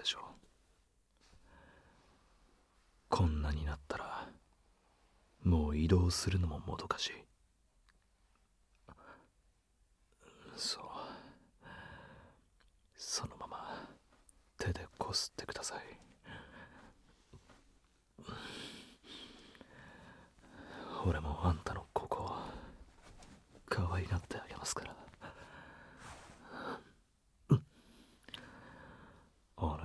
でしょう。こんなになったらもう移動するのももどかしい。そう、そのまま手でこすってください。俺もあんたのここ可愛がってあげますから。あ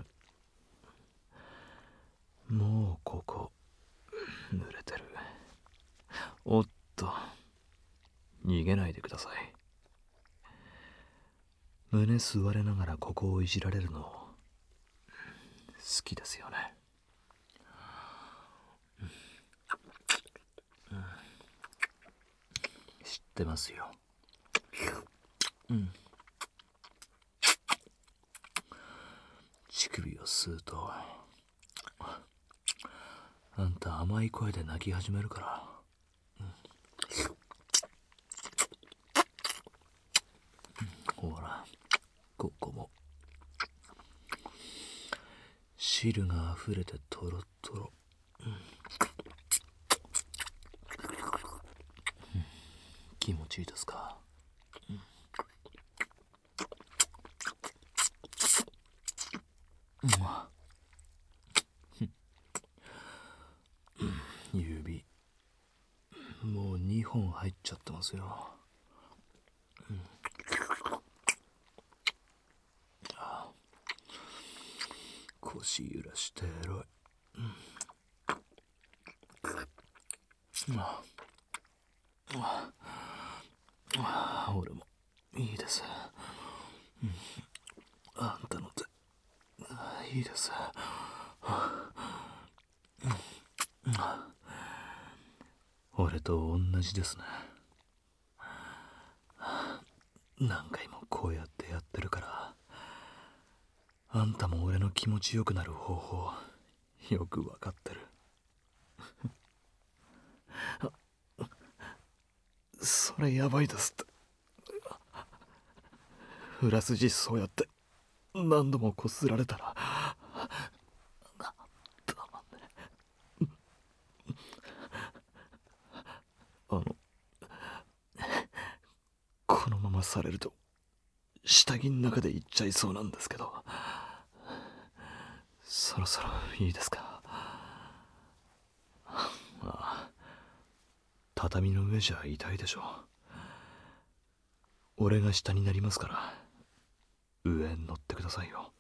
れ、もうここ濡れてる。おっと、逃げないでください。胸吸われながらここをいじられるの好きですよね。知ってますよ。乳首を吸うとあんた甘い声で泣き始めるから。ほら、ここも汁が溢れてトロトロ。気持ちいいですか？指もう2本入っちゃってますよ。腰揺らしてエロい。俺もいいです。あんたの手いいです。俺と同じですね。何回もこうやってやってるから、あんたも俺の気持ちよくなる方法よくわかってる。それやばいですって。裏筋そうやって何度もこすられたらあのこのままされると下着の中でいっちゃいそうなんですけど、そろそろいいですか？ああ、畳の上じゃ痛いでしょ。俺が下になりますから上へ乗ってくださいよ。